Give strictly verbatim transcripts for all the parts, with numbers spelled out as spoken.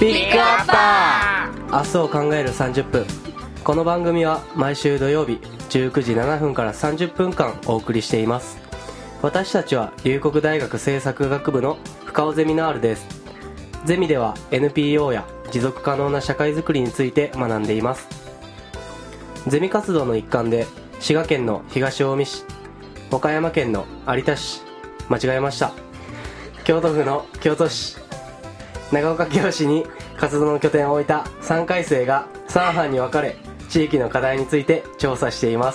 ピックアッパー、明日を考えるさんじゅっぷん。この番組は毎週土曜日じゅうくじななふんからさんじゅっぷんかんお送りしています。私たちは龍谷大学政策学部の深尾ゼミナールです。ゼミでは エヌピーオー や持続可能な社会づくりについて学んでいます。ゼミ活動の一環で滋賀県の東近江市、岡山県の有田市、間違えました、京都府の京都市、長岡京市に活動の拠点を置いたさんかい生がさん班に分かれ、地域の課題について調査しています。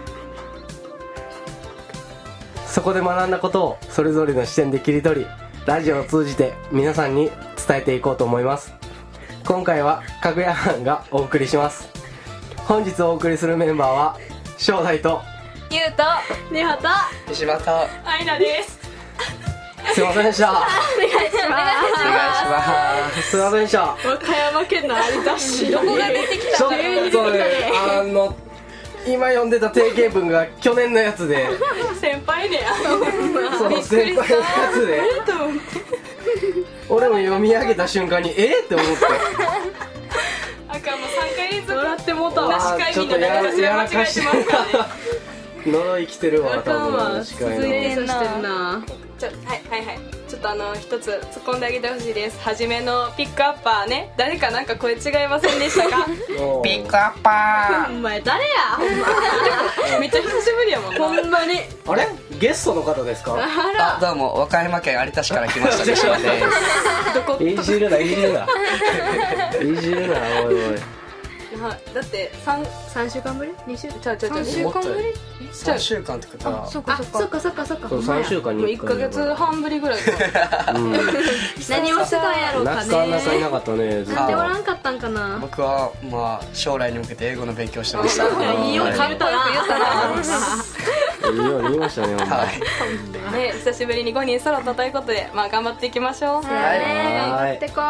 そこで学んだことをそれぞれの視点で切り取り、ラジオを通じて皆さんに伝えていこうと思います。今回はかぐや班がお送りします。本日お送りするメンバーは正代とゆうとねはと石場とあいなです。 すいませんでした。 お願いします。 お願いしますすいませんでした。 和歌山県の有田市。 どこが出てきたちょっかとね、あの今読んでた定型文が去年のやつで、 先輩ね。 その先輩のやつで俺も読み上げた瞬間にえーって思って、 あかん、もうさんかい連続笑ってもうたわ。 司会みんなで私が間違えてますからね。 呪い来てるわ、 あかんわ。 多分司会の続いてんしてるな。 な。ちょはいはいはい。ちょっとあの一つ突っ込んであげてほしいです。初めのピックアッパーね、誰かなんか声違いませんでしたか？ おーピックアッパお前誰やほんま。 めっちゃ久しぶりやもんな。 ほんまに。 あれゲストの方ですか？ ー。あ、どうも和歌山県有田市から来ました西野です。 どこ？ いじるないじるないじるな、おいおい。 はだって三三週間ぶり？二週？ ちゃうちゃうちゃう。 三週間ぶり？ さんしゅうかんってことはそっかそっか。そっかそっかそっか。 そうさんしゅうかんもうに一ヶ月半ぶりぐらいか。 うん、 何をしてたんやろうなかね。 かなかいなかったね。ずっとなんでおらんかったんかな。 僕はまあ将来に向けて英語の勉強してましたいいよ、 はいかっこよく言ったな。 いいように言いましたね、ほんま。 はいね、久しぶりにごにん揃ったということで、まあ頑張っていきましょう。 そうやね。 はい行ってこ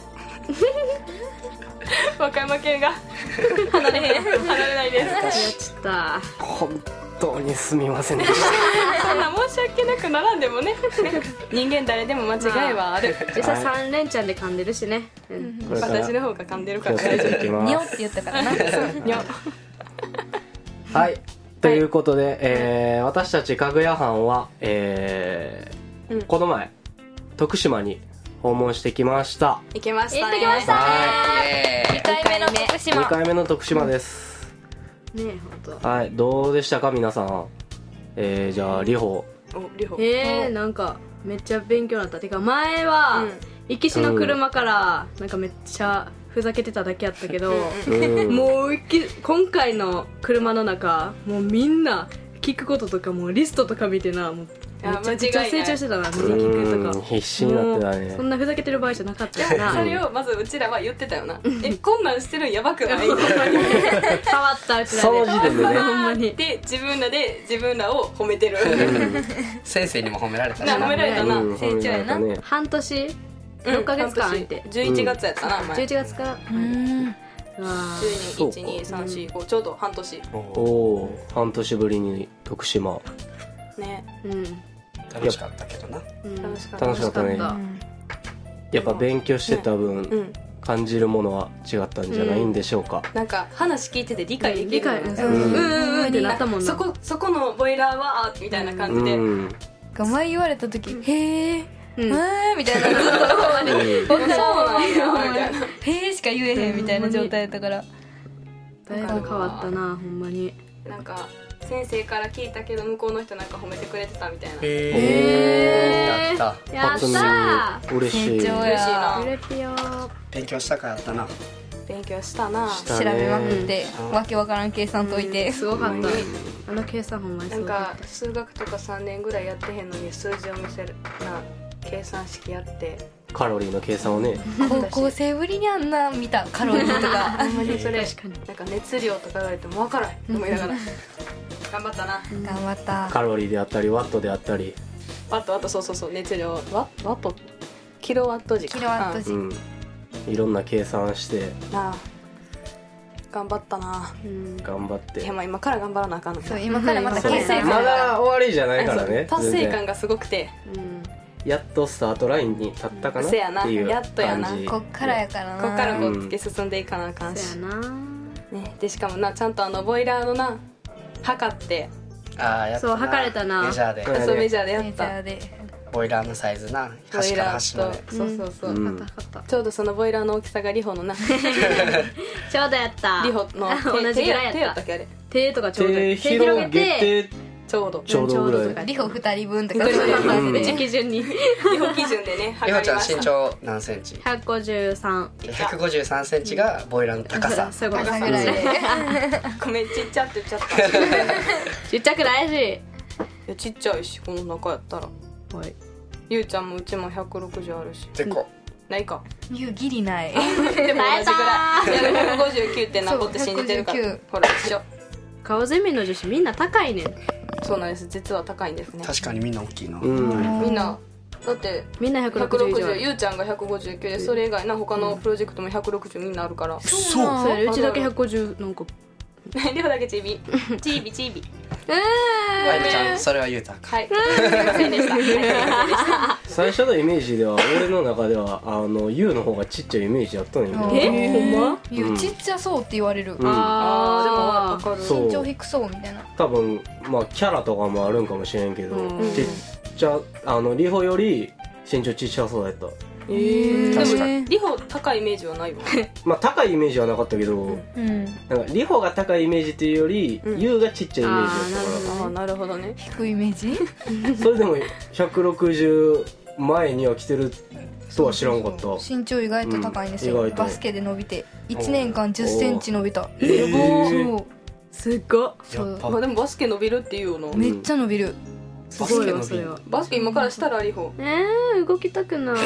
和歌山県が離れへん離れないです。 う。やっちった。 本当にすみませんでした。 そんな申し訳なくならんでもね。人間誰でも間違いはある。 実際三連チャンで噛んでるしね。うんこれから私の方が噛んでるか気をらつけていきまにょっす。 て言ったからな。 にょはい、ということで、えー私たちかぐや班は、えーうんこの前徳島に訪問してきました。 行きましたね。 行ってきましたはね。 イエ二回目の徳に島。 かいめの徳島です。 ねえ、ほんと。 はい、どうでしたか皆さん。えー、じゃあリホ。 お、りほ。 へえ、なんかめっちゃ勉強になった。てか前はうん行きしの車からなんかめっちゃふざけてただけやったけど、 うんもう一気今回の車の中もうみんな聞くこととかもうリストとか見てな、もうめあちゃくちゃ成長してたな。見て聞くうんとか必死になってたねもうそんなふざけてる場合じゃなかったよな。 それをまずうちらは言ってたよな。え、こんなんしてるんやばくない？ 変わったうちらで。 その時点でねほんまに。 で、自分らで自分らを褒めてる。 先生にも褒められたしな、褒められたな。 うん成長やな褒められたね。 半年うんろっかげつかん空いてじゅういちがつやったな、前。 じゅういちがつからうんうわじゅうに、いち、に、さん、よん、ご、ちょうど半年。 おおー、半年ぶりに徳島。 ね。 うん楽しかったけどな。 うん楽しかった。 楽しかったね。 楽やっぱ勉強してた分、 うん。 感じるものは違ったんじゃないんでしょうか。 なんか話聞いてて理解できる。 理解うんううんんうんうんってなったもんな。 そこ、そこのボイラーは、みたいな感じで。 うん前言われた時「へえうんあー」みたいなずっとほんまにうん僕もそうなんやみたいな 「へえ」しか言えへんみたいな状態だったからだいぶ変わったな、ほんまに。 なんか、先生から聞いたけど、向こうの人なんか褒めてくれてたみたいな。 へーやった。 やった嬉しい。 成長嬉しいなーうれぴよー。 勉強したかやったな。 勉強したな。 した調べまくねってうんわけわからん計算解いてすごかったうん。 あの計算ほんまになんすごかか数学とかさんねんぐらいやってへんのに数字を見せるな計算式やってカロリーの計算をね。 高校生ぶりにあんな見たカロリーとかあんまりそれ確かになんか熱量とか言われても分からへんと思いながら頑張ったな。 頑張ったカロリーであったりワットであったり。 ワットワットそうそうそう熱量ワワットキロワット時かキロワット時うん。いろんな計算してうんなあ頑張ったな。 うん頑張っていやまあ今から頑張らなあかんのかそう今からまたそう計算まだ終わりじゃないからね。 達成感がすごくてうんやっとスタートラインに立ったかなっていう感じ。 せやなやっとやなこっからやからな。 こっからこう突き進んでいかなあかんし、 そうやな。 ね、でしかもなちゃんとあのボイラーのな測ってああやったなそう測れたなメジャーでうんそうメジャーでやメジャったーでボイラーのサイズなボ端からイラ端までーとそうそうそう、 うん測ったちょうどそのボイラーの大きさがリホのなちょうどやった。 リホの手同じぐらいやった手やったっけあれ手とかちょうど手手広広げげててちょうどちょうどぐらい。 リホふたりぶんとかふたり分感じで時期順にリホ基準でねりほちゃん測りました身長何センチ？ ひゃくごじゅうさん。 ひゃくごじゅうさんセンチがボイラーの高さ。 そういうこと高さぐらいでごめんちっちゃって言っちゃったちっちゃくないし。 いやちっちゃいしこの中やったらはい。 ゆうちゃんもうちもひゃくろくじゅうあるしでこないか言うギリないでも同じぐらいいやひゃくごじゅうきゅうってんなこって信じてるからそうひゃくごじゅうきゅうほら一緒顔ゼミの女子みんな高いねん。 そうなんです実は高いんですね確かにみんな大きいな。 うんみんなだってみんなひゃくろくじゅう以上あひゃくろくじゅうる。 ゆうちゃんがひゃくごじゅうきゅうでそれ以外な他のプロジェクトもひゃくろくじゅうみんなあるからそうそうやねうちだけあるひゃくごじゅうなんか。 リホだけチビチビチビえあやちゃんそれは言うたか。 はいすいませんでしたはいすいませんでした最初のイメージでは俺の中ではあの ユウ の方がちっちゃいイメージだったんやけど、 えほんま言うちっちゃそうって言われるうんあーでもあ分かるそう身長低そうみたいな多分まあキャラとかもあるんかもしれんけど、 うんちっちゃあのリホより身長ちっちゃそうやった。 えー確かでもリホ高いイメージはないわまあ高いイメージはなかったけど、 うんなんかリホが高いイメージっていうより、 うんユウがちっちゃいイメージだったかああなるほどね低いイメージらそれでもひゃくろくじゅう前には来てるとは知らんかった。 身長意外と高いんですよ、 うん意外とバスケで伸びていちねんかんじゅっセンチ伸びたえーそうすっごっ。 そうまあでもバスケ伸びるっていうよなめっちゃ伸びるすごいわそれは。 バスケ今からしたらリホえー、動きたくない。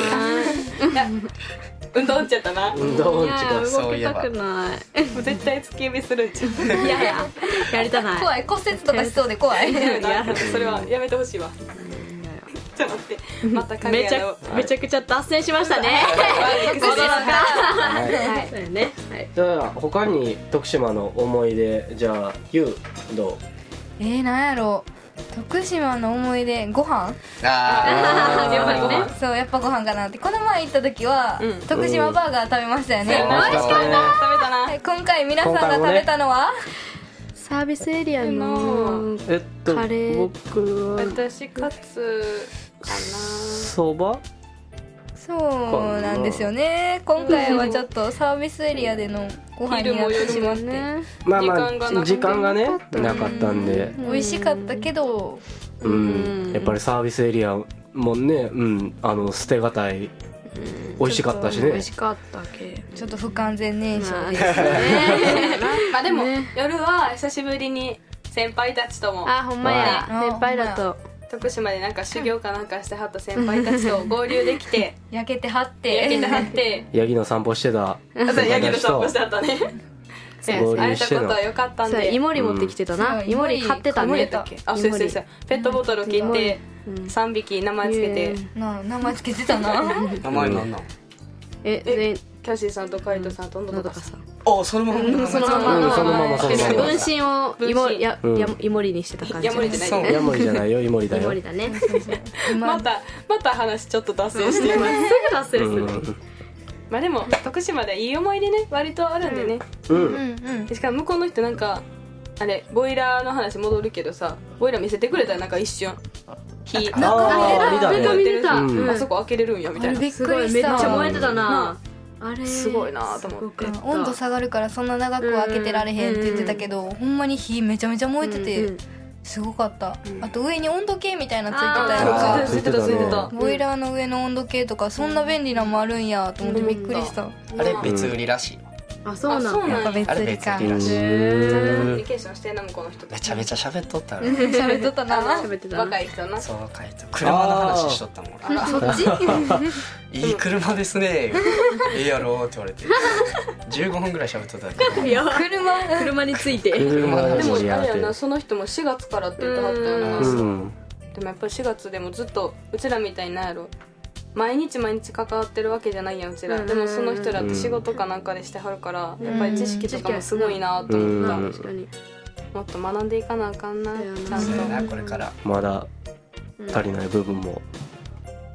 運動打っちゃったなも運動音痴いやが動きたくない。 う絶対突き指するんちゃういやいややりたない。 怖い骨折とかしそうで怖いいやそれはやめてほしいわちょっと待ってまた影めちゃのめちゃくちゃ脱線しましたね。 はいそうだはいそうやね。はい。 じゃあ他に徳島の思い出じゃあユウどえー、なんやろ徳島の思い出ご飯あやっぱりねそうやっぱご飯かなってこの前行った時は、 うん徳島バーガー食べましたよね、 美味しかった食べたなはい今回皆さんが食べたのは、 サービスエリアのうえっとカレー僕は私カツかそばそうなんですよね今回はちょっとサービスエリアでのご飯になってしまって、 ね。 まあま時間がなくてあ時間がねなかったんで、 美味しかったけどうん、やっぱりサービスエリアもね、うん、あの捨てがたい美味しかったしね。 美味しかったけ。 ちょっと不完全燃焼まあです、 ねなまあでもね夜は久しぶりに先輩たちともあほんまやはい先輩だと。 徳島でなんか修行かなんかしてはった先輩たちと合流できて焼けてはって焼けてはってヤギの散歩してたあとヤギの散歩してはったね合会えた流してなことは良かったんそうでイモリ持ってきてたな。 うんイモリ買ってたね何やったっ。けあそうそうそうペットボトル切ってうんさんびき名前つけてな名前つけてたな名前なんなん？ ええでキャシーさんとカイトさんとのどかさんおそのままの名前そのままうんそのままそのまま分身をイモ分身やうんやイモリにしてた感じ。 ヤモリじゃないそうヤモリじゃないよイモリだよイモリ。だね。 今またまた話ちょっと脱線しています脱線する。 うんまあでも徳島でいい思い出ね割とあるんでねううんんうんでしかも向こうの人なんかあれボイラーの話戻るけどさボイラー見せてくれたらなんか一瞬火あー見たなんか見ね。 てた。 うんうんあそこ開けれるんやみたいなあれびっすごいめっちくりしたゃ燃えてたな。あれすごいなと思ってすごかった温度下がるからそんな長く開けてられへんって言ってたけど、ほんまに火めちゃめちゃ燃えてて、 うんうんすごかった、あと上に温度計みたいなついてあーたやんかあーついてたねついてたボイラーの上の温度計とかそんな便利なのもあるんやと思ってびっくりした、 あれ別売りらしい。 あそうなんだ。 あそうなんやっぱ別売りかあれ別売りらしい。 ちゃんとコミュへニケーションしてんな向こうの人とめちゃめちゃ喋っとったら。 喋っとったな喋ってたな若い人なそう若い人車の話しとったもん俺。 あそっちいい車ですね。ええやろって言われて。じゅうごふんぐらい喋っとったけど。 いや車車について。 車のでもあれ話やってやなその人もしがつからって言ってはったよなうんでもやっぱりしがつでもずっとうちらみたいになんやろ毎日毎日関わってるわけじゃないやんうちら、 うんでもその人らって仕事かなんかでしてはるから、やっぱり知識とかもすごいなと思った、 うん確かに。 もっと学んでいかなあかんなそうやなちゃんとそうやなこれから。 まだ足りない部分も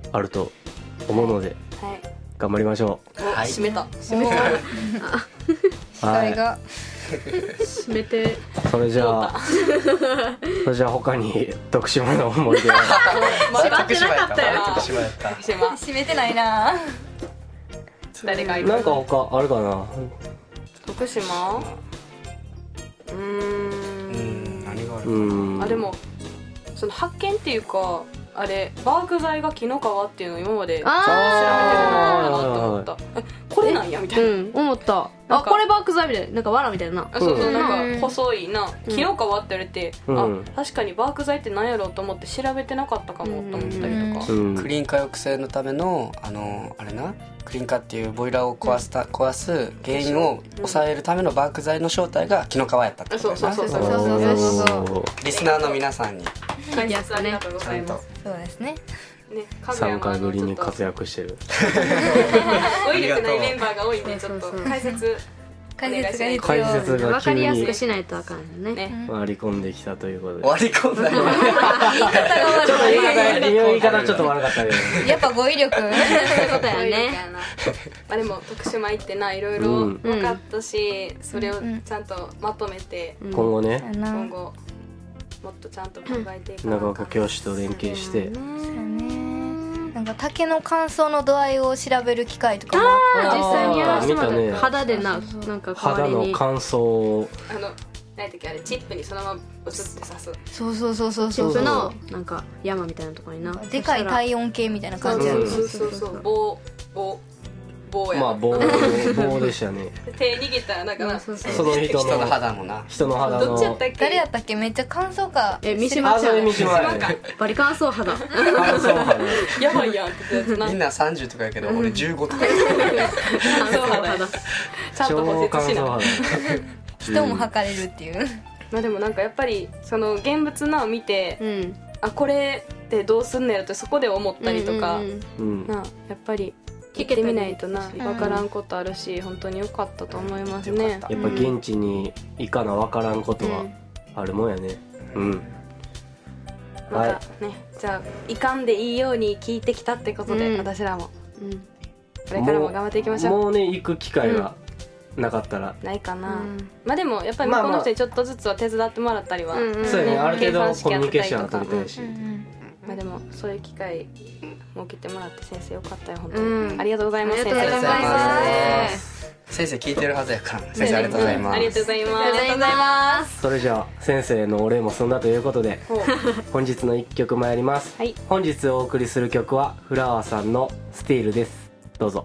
あると思うのではい頑張りましょおはい閉めた締めた司会が閉めてう。それじゃあそれじゃあ他に徳島の思い出はまだ徳島やったなかったよ徳島やった徳島締めてないな誰がいるなんか他あるかな。 徳島うーうんん何があるうんあでもその発見っていうかあれバーク剤が紀の川っていうのを今まで調べてなかあったなと思ったえこれなんやみたいな、 うん思ったなんかあこれバーク剤みたいななんか藁みたいなあそうそう、 うんなんか細いな紀の川って言われて、 うんあ確かにバーク剤って何やろうと思って調べてなかったかもと思ったりとか、 うんクリーン化抑制のためのあのあれなクリーン化っていうボイラーを壊すた、壊す原因を抑えるためのバーク剤の正体が紀の川やったってことやな。 そうそうそうそうそうそうそうおーリスナーの皆さんに解説ありがとうごちゃんとざいますそうですねね、 さんかいぶりに活躍してる。 語彙力ないメンバーが多いんでちょっとそうそうそう解説解説が必要解説が分かりやす急にくしないとあかんよねね割り込んできたということで。 割り込んだよちょっと言い方言い方ちょっと悪かったけど。 やっぱ語彙力そういうことや語彙力ねやなまあでも徳島行ってないろいろうん分かったし、それをちゃんとまとめて、 うん今後ねな今後もっとちゃんと考えていかなあかん長岡教師と連携してそうねなんか竹の乾燥の度合いを調べる機械とかも実際にやらせてもらっあー見たねた肌でななんか代わ肌りにの乾燥をあの何やったっけあれチップにそのままブツって刺すそうそうそうそうそうチップのなんか山みたいなところになでかい体温計みたいなそう感じやるそうそうそう棒棒棒やまあ棒棒でしたね。 手握ったらなんかなそうそうその人人のの肌もな人の肌どっちやっのたっけ誰やったっけめっちゃ乾燥かえ三島あそれ見しま三島かバリ乾燥肌乾燥肌やばいやんって言ったやつなみんなさんじゅうとかやけど俺じゅうごとか乾燥肌ちゃんと補超乾説しな燥肌。 人も測れるっていうまあでもなんかやっぱりその現物のを見て、 うんあこれってどうすんのやろってそこで思ったりとか、 うんうんうんなあやっぱり聞けたり聞いてみないとなうん分からんことあるし、本当に良かったと思いますねよかったやっぱ現地に行かな分からんことはあるもんやね。うん。 またねじゃあいかんでいいように聞いてきたってことで、 うん私らもうんこれからも頑張っていきましょうもうね行く機会がなかったら、 ないかな、 うんまあでもやっぱり向こうの人にちょっとずつは手伝ってもらったりは、 うんうんそうやね、ある程度計算式コミュニケーションはやってたりとか取りたいし、 まあでもそういう機会設けてもらって先生よかったよ本当に、 うんありがとうございますありがとうございます先生聞いてるはずやから先生ありがとうございますありがとうございますありがとうございますそれじゃあ先生のお礼も済んだということでほう本日のいっきょく参ります、 はい本日お送りする曲はフラワーさんのスティールです。どうぞ。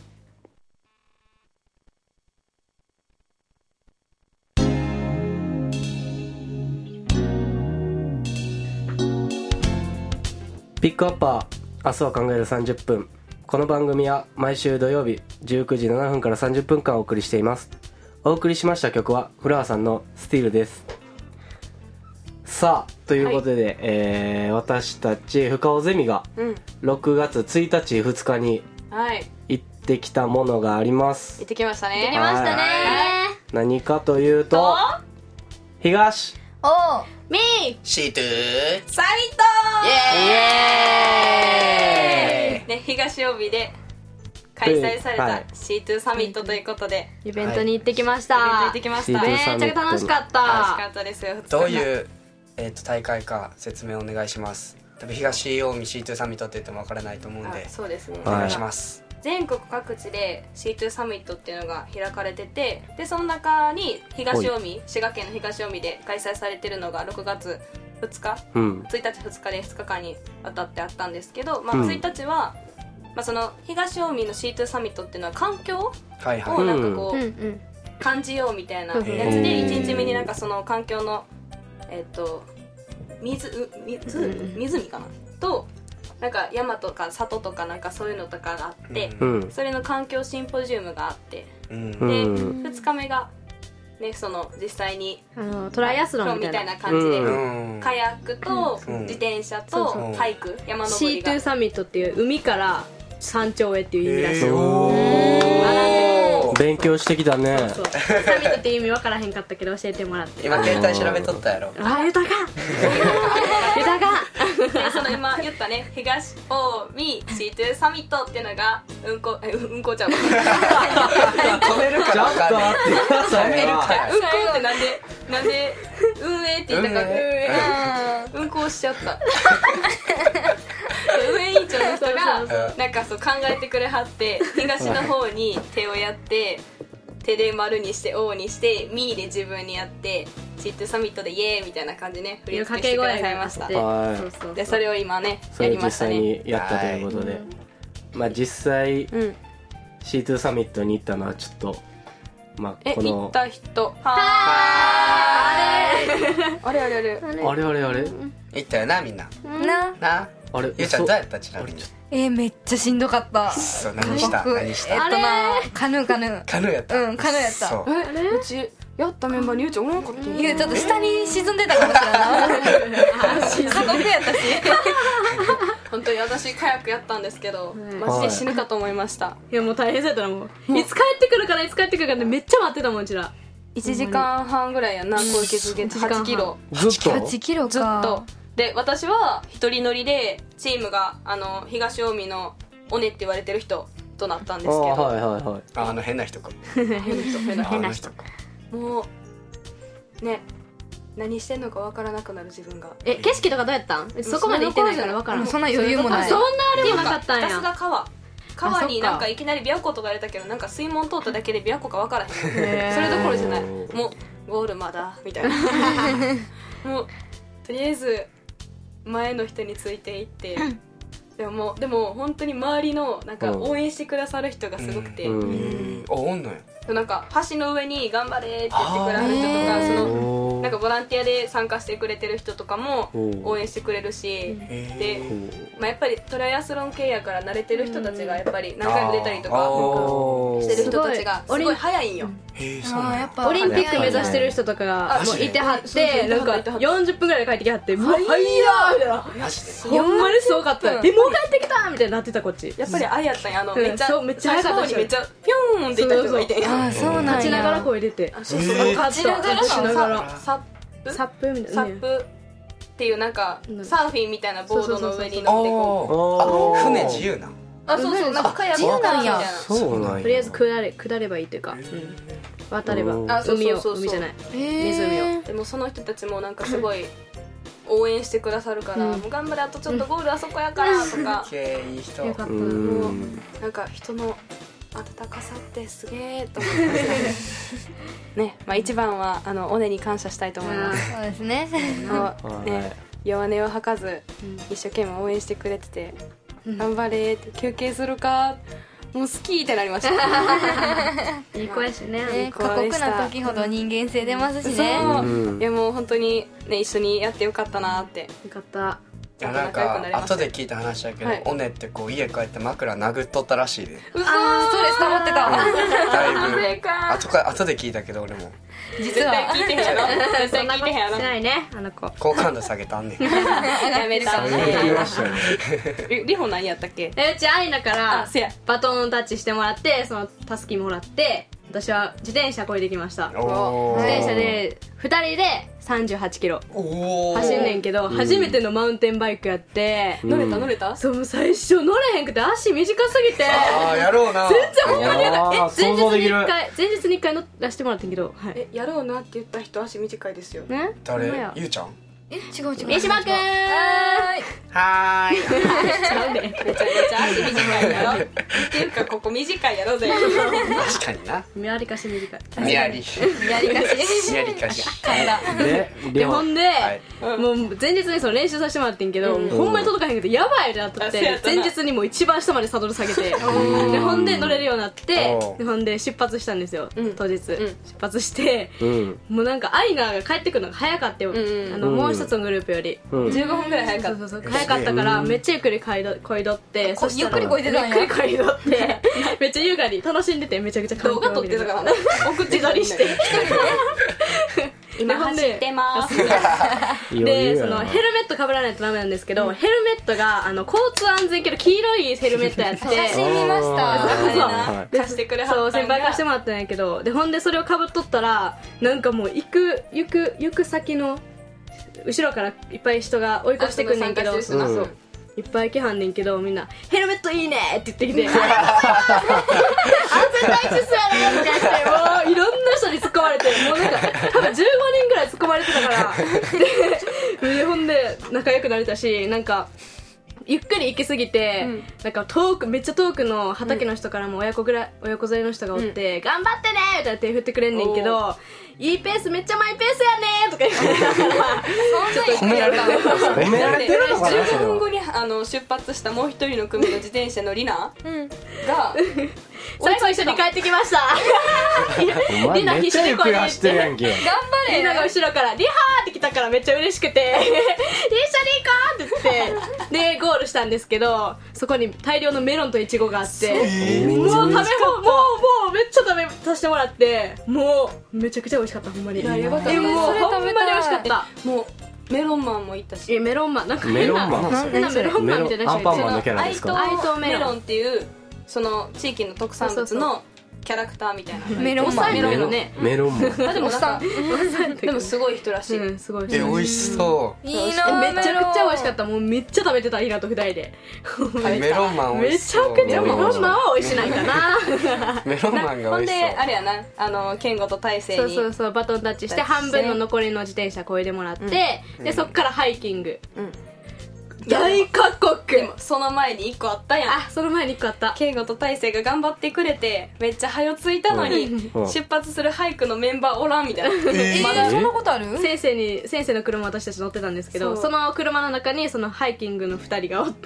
ピックアッパー明日は考えるさんじゅっぷん。この番組は毎週土曜日じゅうくじななふんからさんじゅっぷんかんお送りしています。お送りしました曲はフラワーさんのスティールです。さあということで、えー私たち深尾ゼミがうんろくがつついたちふつかにはい行ってきたものがあります行ってきましたねできましたね何かというと東おーみーシートゥーサミットイエーイね東帯で開催されはいた シーツー サミットということでイベントに行ってきました、 イベント行ってきましたはいめっちゃめっちゃ楽しかった、 楽しかったですよどういう、えー、と大会か説明お願いします。多分東近江 シーツー サミットって言ってもわからないと思うんであそうですね、 はいお願いします。 全国各地で シーツー サミットっていうのが開かれてて、でその中に東近江滋賀県の東近江で開催されてるのがろくがつふつかうんついたちふつかでふつかかんにわたってあったんですけど、まあ、 うんついたちは、まあ、その東近江の シーツー サミットっていうのは環境はいはい、 をなんかこう、 うんうん感じようみたいなやつうんでうんいちにちめになんかその環境のえっ、と水う水うん湖かなとなんか山とか里とかなんかそういうのとかがあって、 うんそれの環境シンポジウムがあってうんうで、 んふつかめがねその実際にあのトライアスロンみみたいたいなな感じで、 うんうんカヤックとうん自転車とそうそうハイク山登シーツーりがサミットっていう海から山頂へっていう意味らしい、 えーおー勉強してきたね。 そうサミットっていう意味分からへんかったけど教えてもらって今携帯調べとったやろ。 あ豊か豊かでその今言ったね東近江 シーツー サミットっていうのがうんこえうんこちゃううんこ止めるかちょっとら分かんない待ってくださいよってなんでなんで運営って言ったか運営うんこをしちゃった運営委員長の人がなんかそう考えてくれはって東の方に手をやって手で丸にして王にしてミーで自分にやってシーツーサミットでイエーイみたいな感じね振り付けしてくださいましたはいそうそうでそれを今ねそれを実やりましたね際にやったということで、まあ実際うんシーツー サミットに行ったのはちょっとまあえ行このった人はーいあれあれあれあれあれあれ言ったよなみんなななあれゆうちゃん嘘どうやったちなみにえー、めっちゃしんどかったそう何した僕何したえっとなカヌーカヌーカヌーやったうんカヌーやったそうえうちやったメンバーにゆうちゃんおらんかったいやちょっと下に沈んでたかもしれない過酷やったし本当に私カヤックやったんですけどんマジで死ぬかと思いましたいやもう大変そうやったらもういつ帰ってくるかないつ帰ってくるかってめっちゃ待ってたもんうちらいちじかんはんぐらいやんな小池続けてはちキロずっとはちキロかずっとで私は一人乗りでチームがあの東近江の尾根って言われてる人となったんですけあど、 ーはいはいはいああの変な人か変な人変なあ人の人かもうね何してんのか分からなくなる自分がえ景色とかどうやったんそこまで行ってないから分からんそんな余裕もないそんなあれもなかったんひたすやら川川にあそっかなんかいきなり琵琶湖とか入れたけどなんか水門通っただけで琵琶湖か分からへんへーそれどころじゃないもうゴールまだみたいなもうとりあえず前の人についていってでももうでも本当に周りのなんか応援してくださる人がすごくて、 うんえーあおんのやなんか橋の上に頑張れって言ってくれる人とかそのおーなんかボランティアで参加してくれてる人とかもうん応援してくれるし、 へでー、 まあ、やっぱりトライアスロン系やから慣れてる人たちがやっぱり何回も出たりとあかおーしてる人たちがすすごいごい早いんよ。 へえそうなんやあーやっぱオリンピック目指してる人とかがあもういてはっそうそうてなんかいてはったよんじゅっぷんぐらいで帰ってきはって「もうはいやー!」みたいなマジでほんまにすごかった「えもう帰ってきた!」みたいになってたこっちやっぱりあれやったんやあのうんめっちゃそうめっちゃ早かった最初の方にめっちゃピョーンっていった人がいてんやあーそうなんや立ちながら声出てあそうそうえー立ちながら立ちながらササップサップみたいなねサップっていうなんかうんサーフィンみたいなボードの上にあ乗ってこおーーあ船自由なうあそうそうなんかカヤック自由なんやみたいなそうなんやとりあえず下れ下ればいいというか、うん渡ればうんあそう海をそうそうそう海じゃない湖湖をでもその人たちもなんかすごい応援してくださるから、 うんもう頑張れあとちょっとゴールあそこやからとかけいい人よかったうなもうんなんか人の温かさってすげえと思ってますね、まあ、一番はあの尾根に感謝したいと思いますそうですねもうはいね弱音を吐かず一生懸命応援してくれてて頑張れって休憩するかもう好きってなりましたいい子やしねね過酷な時ほど人間性出ますしねそう、 うんいやもう本当にね一緒にやってよかったなってよかったいやなんか後で聞いた話だけど、 はいオネってこう家帰って枕殴っとったらしいで嘘ストレス溜まってただいぶ正解後か後で聞いたけど俺も絶対聞いてへんやろ絶対聞いてへんやろしないねあの子好感度下げたんねんやめた最後聞きましたねりりほ何やったっけえうちアイナからあせやバトンタッチしてもらってそのたすきもらって私は自転車こいできましたおー自転車でふたりでさんじゅうはちキロおー走んねんけど、初めてのマウンテンバイクやって、 うん乗れた乗れたそう最初乗れへんくて足短すぎてああやろうな全然ほんまにやだあーえ前想像できる日に一回前日に一回乗らせてもらってんけどはいえやろうなって言った人足短いですよね誰ほんまやゆうちゃんえ違う違う三島くんはーいちゃうでめちゃめちゃ足短いやろっていうかここ短いやろ全部確かにな見らりかし短いみやりやりかしみやりかしででりょほんで、 はいもう前日にその練習させてもらってんけど、もうほんまに届かへんくてやばいってなっとってあそうやったな前日にもう一番下までサドル下げてでほんで乗れるようになっておうでほんで出発したんですよ、 うん当日、 ん出発してうんもうなんかアイナが帰ってくるのが早かったよ、 んうんあのうんもう一つのグループより、 うんじゅうごふんぐらい早かったそうそうそう早かったからめっちゃゆっくりこいどこいどってこそしたらゆっくりこいでたんやゆっくりこいどってめっちゃ優雅に楽しんでてめちゃくちゃ動画撮ってたからね送って撮りして今でほんで走ってます余裕でやなそのヘルメットかぶらないとダメなんですけど、ヘルメットがあの交通安全系の黄色いヘルメットやって写真見ましたそうそうはい貸してくれはったんそうが先輩貸してもらったんやけどでほんでそれをかぶっとったらなんかもう行く行く行く先の後ろからいっぱい人が追い越してくんねんけど、 あその参加してる人なそういっぱい来はんねんけど、みんなヘルメットいいねって言ってきて安全第一っすよねとか言って、もういろんな人に突っ込まれて、もうなんか多分じゅうごにんぐらい突っ込まれてたからで, でほんで仲良くなれたし、なんかゆっくり行きすぎて、うん、なんか遠くめっちゃ遠くの畑の人からも親子ぐらい親子連れの人がおって、うん、頑張ってねみたいな手振ってくれんねんけど、いいペースめっちゃマイペースやねとか言って褒められてる褒められてるのかな。 じゅっぷんごにあの出発したもう一人の組の自転車のリナが最後一緒に帰ってきましたお前めっちゃゆっくり走ってるやんけ。 頑張れリナが後ろからリハーって来たからめっちゃ嬉しくて一緒に行こうって言ってでゴールしたんですけど、そこに大量のメロンとイチゴがあって、もう食べもうもうもうめっちゃ食べさせてもらって、もうめちゃくちゃ美味しかった。ほんまにやばかった。 えもうほんまに美味しかった。 もうメロンマンも行ったし、 えメロンマンなんかメロンマン変なメロンマンみたいな人アンパンマンのキャラですか。 愛とメロンっていうその地域の特産物のキャラクターみたいな。 メロンマンメロンのねメロンマンあでもなんかでもすごい人らしい、 うん、すごいえ美味しそういいな。 めちゃくちゃ美味しかった。もうめっちゃ食べてたリナとふたりでメロンマン美め味しそう。 ちゃくちゃメロンマンは美味しないかなメロンマンがほんで美味しそう。 あれやな、あの健吾と大勢にそうそうそうバトンタッチして半分の残りの自転車こいでもらって、うん、でそっからハイキング、うん大過酷。 でもその前にいっこあったやん。 あその前にいっこあった。 圭吾と大勢が頑張ってくれてめっちゃ早ついたのに、うん、出発するハイクのメンバーおらんみたいな、 えー、まだそんなことある。 先生に先生の車私たち乗ってたんですけど、 そ, その車の中にそのハイキングのふたりがおって、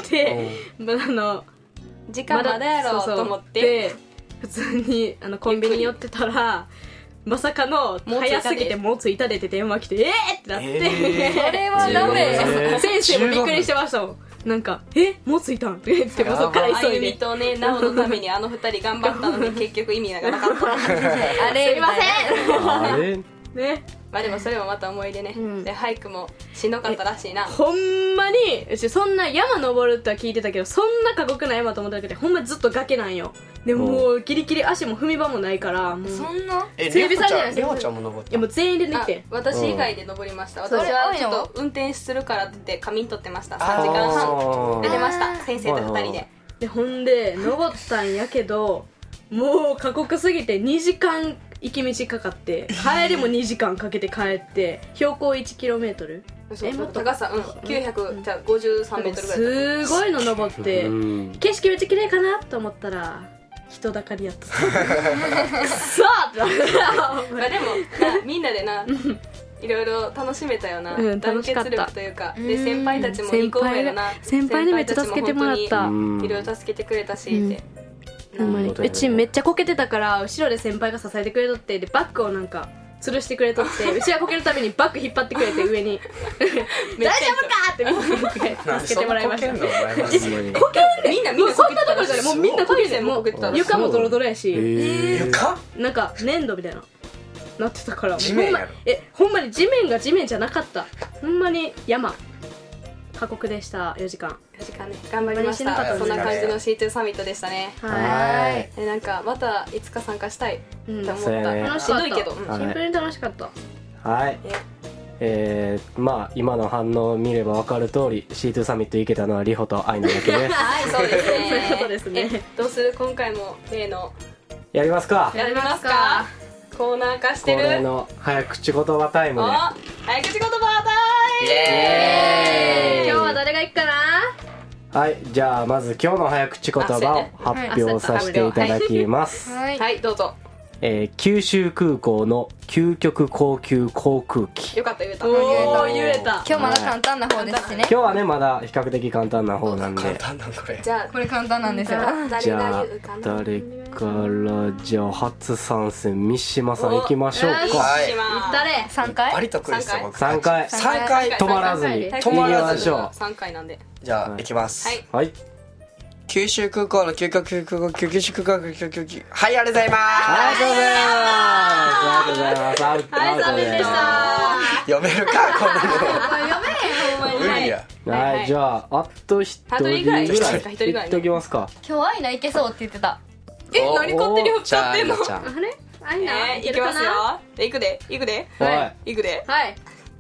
まだあの時間まだやろうと思ってで普通にあのコンビニ寄ってたらまさかの早すぎてもうついたでって電話来てえーってなって、 えー、それはダメ。 えー、先生もびっくりしてましたもん。なんかえもうついたんって言ってもそっから急いであゆみとねなおのためにあのふたり頑張ったのに結局意味がなかったあれすいませんあれね。 まあでもそれもまた思い出ね、うん、でハイクもしんどかったらしいな。 ほんまにうちそんな山登るとは聞いてたけど、そんな過酷な山と思っただけでほんまにずっと崖なんよ。でももうギリギリ足も踏み場もないからもうそんなえ整備されてない。 りほちゃんも登った。 いやもう全員でできて私以外で登りました。私はちょっと運転するからって言って仮眠取ってました。さんじかんはん出てました。先生とふたりででほんで登ったんやけどもう過酷すぎてにじかん行き道かかって帰りもにじかんかけて帰って標高 いちキロメートルえもっと高さ、うん、きゅうひゃくごじゅうさんメートルぐらいすごいの登って景色めっちゃ綺麗かなと思ったら人だかりやったくそーってなってまあでもなみんなでないろいろ楽しめたよな、うん、団結力というかで先輩たちもにこ上やな先輩にめっちゃ助けてもらった。いろいろ助けてくれたしって、 うん、うちめっちゃこけてたから後ろで先輩が支えてくれとって、でバッグをなんか吊るしてくれとってうちがこけるためにバッグ引っ張ってくれて上に大丈夫かってみんなで助けてもらいました。こけんねみんなみんなそんなところじゃない、もうみんなこけても床もドロドロやし、 床なんか粘土みたいななってたから地面やろ。 えほんまに地面が地面じゃなかった。ほんまに山過酷でした。よじかんよじかんね頑張りました。そんな感じの シーツー サミットでしたね。 はいえなんかまたいつか参加したいと思った、うん、 楽しかった。しんどいけど、うん、シンプルに楽しかった。 はいえー、まあ今の反応を見れば分かる通り シーツー サミット行けたのはリホとアイナだけですはいそうですねそういうことですね。 どうする今回も例のやりますかやりますかコーナー化してる恒例の早口言葉タイムで早口言葉タイムイエーイ。今日は誰が行くかな。 はい、じゃあまず今日の早口言葉を発表させていただきますはい、はい、どうぞ。 えー、九州空港の究極高級航空機。 よかった言えた。 おー言えた。 今日まだ簡単な方ですしね。 今日はねまだ比較的簡単な方なんで。 簡単なんこれ。 じゃあこれ簡単なんですよ。 じゃあ誰からじゃあ初参戦三島さん行きましょうか。 はい。 誰？ 三回？ バリ得意ですよ僕。 三回。 三回止まらずに止まらずに。 三回なんで。 じゃあ行きます。 はい。 はい。 九州空港の究極空港九州空港の究極はいありがとうございますありがとうございますありがとうございますはいサミでした読めるかこんなの読めへんほんまに無理やはいじゃああと一人ぐらい一人ぐらいいっときますか。 今日アイナいけそうって言ってた。 え何勝手に振っちゃってんの。 じゃああれあいな行きますよ。行くで行くではい行くではい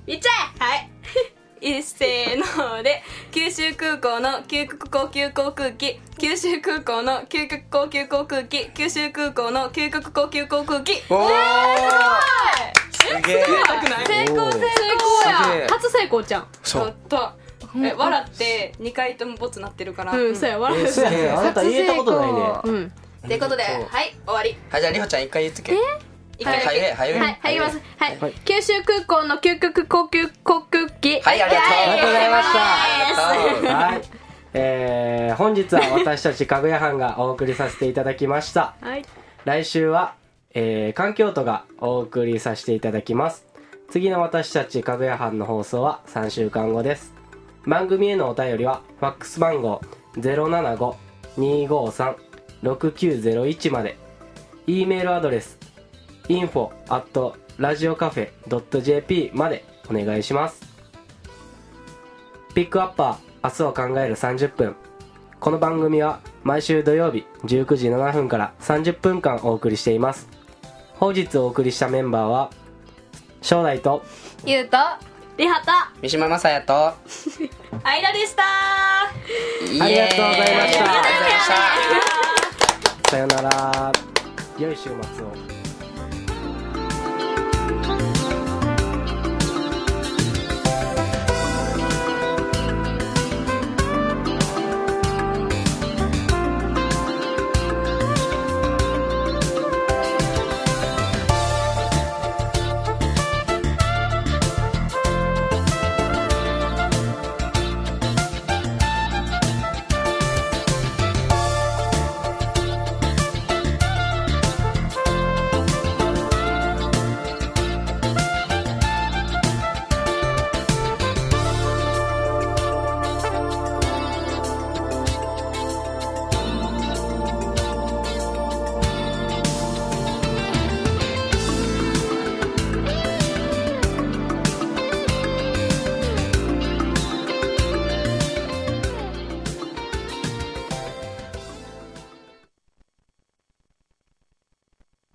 いっちゃえ。 はい一斉ので九州空港の究極高級航空機九州空港の究極高級航空機九州空港の究極高級航空機。 おおすげえ成功成功すげえや。初成功ちゃん。 そうやったえ笑ってにかいともボツなってるから。 うん、そうや、笑う。 そうやね、あなた言えたことないね。 うん。 ということでそうはい終わり。 はいじゃありほちゃん一回言っとけ一回だけはいはいはいはい、はい、いきます。はいはい。 九州空港の究極高級航空機。 はいありがとうありがとうございましたありがとうはい、えー、本日は私たちかぐや班がお送りさせていただきました。 はい。 来週は、えー、環境都がお送りさせていただきます。次の私たちかぐや班の放送はさんしゅうかんごです。番組へのお便りはファックス番号 ゼロななご にーごーさん ろくきゅうゼロいち まで、 E メールアドレス インフォ アット ラジオカフェ ドット ジェーピー までお願いします。ピックアッパー明日を考えるさんじゅっぷん。この番組は毎週土曜日じゅうくじななふんからさんじゅっぷんかんお送りしています。本日お送りしたメンバーは正代とゆうとリハと三島雅也と間でしたー。 ありがとうございましたありがとうございましたさよなら、良い週末を。